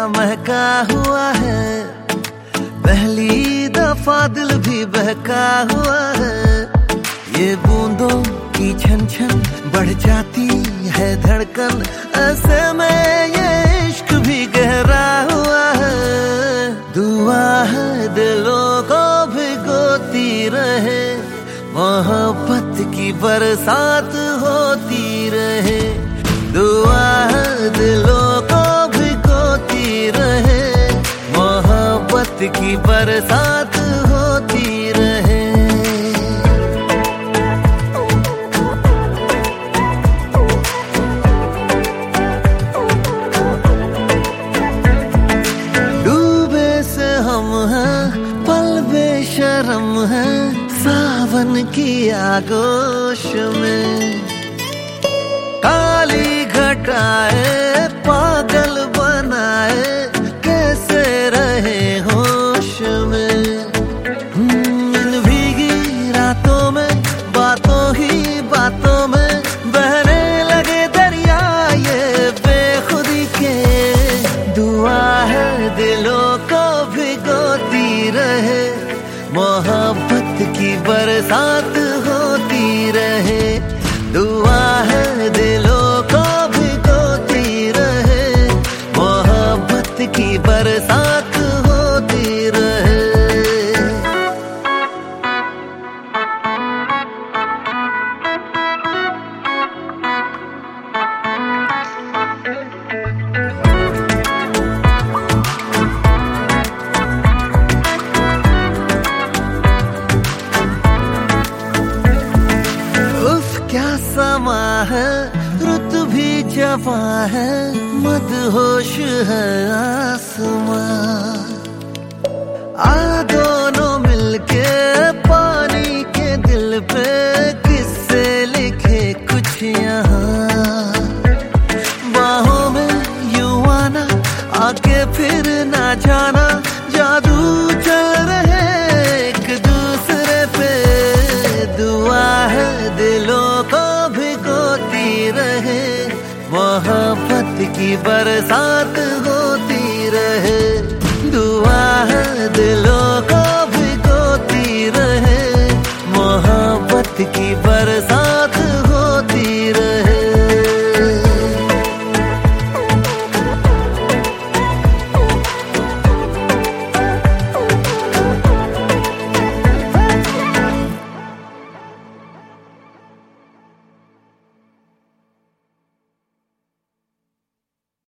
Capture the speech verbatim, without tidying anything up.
महका हुआ है, पहली दफा दिल भी बहका हुआ है। ये बूंदों की छन छन बढ़ जाती है धड़कन, ऐसे में ये इश्क भी गहरा हुआ है। दुआ है दिलों को भिगोती रहे, मोहब्बत की बरसात होती रहे। दुआ है दिलों को भिगोती रहे, मोहब्बत की बरसात होती रहे। डूबे से हम हैं, पल बेशरम हैं, सावन की आगोश में। काली घटाए पागल बनाए, कैसे रहे होश में। इन भीगी रातों में, बातों ही बातों में बहने लगे दरिया ये बेखुदी के। दुआ है दिलों को भिगोती रहे, मोहब्बत की बरसात होती रहे। दुआ है दिलों को भिगोती रहे, मोहब्बत की बरसात होती रहे। क्या समा है, रुत भी जवां है, मदहोश है आसमां। आ दोनों मिलके पानी के दिल पे किससे लिखे कुछ यहाँ। बाहों में यूं आना, आके फिर ना जाना, जादू चल रहे एक दूसरे पे। दुआ है दिलों को भिगोती रहे, मोहब्बत की बरसात हो